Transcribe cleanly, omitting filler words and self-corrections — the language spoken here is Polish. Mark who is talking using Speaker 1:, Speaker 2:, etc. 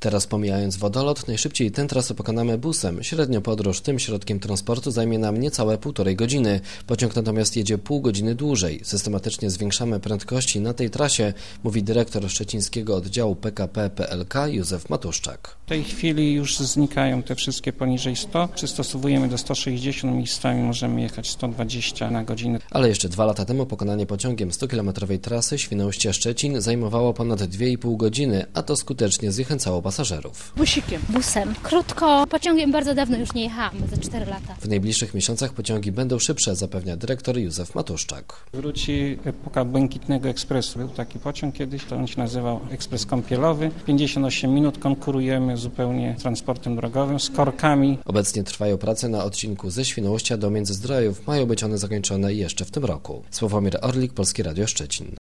Speaker 1: Teraz pomijając wodolot, najszybciej tę trasę pokonamy busem. Średnio podróż tym środkiem transportu zajmie nam niecałe 1,5 godziny. Pociąg natomiast jedzie pół godziny dłużej. Systematycznie zwiększamy prędkości na tej trasie, mówi dyrektor szczecińskiego oddziału PKP PLK Józef Matuszczak.
Speaker 2: W tej chwili już znikają te wszystkie poniżej 100. Przystosowujemy do 160, miejscami możemy jechać 120 na godzinę.
Speaker 1: Ale jeszcze 2 lata temu pokonanie pociągiem 100-kilometrowej trasy Świnoujście-Szczecin zajmowało ponad 2,5 godziny, a to skutecznie zniechęcało pasażerów.
Speaker 3: Busem. Krótko. Pociągiem bardzo dawno już nie jechałam, za 4 lata.
Speaker 1: W najbliższych miesiącach pociągi będą szybsze, zapewnia dyrektor Józef Matuszczak.
Speaker 2: Wróci epoka Błękitnego Ekspresu. Był taki pociąg kiedyś, to on się nazywał Ekspres Kąpielowy. 58 minut konkurujemy zupełnie z transportem drogowym, z korkami.
Speaker 1: Obecnie trwają prace na odcinku ze Świnoujścia do Międzyzdrojów. Mają być one zakończone jeszcze w tym roku. Sławomir Orlik, Polskie Radio Szczecin.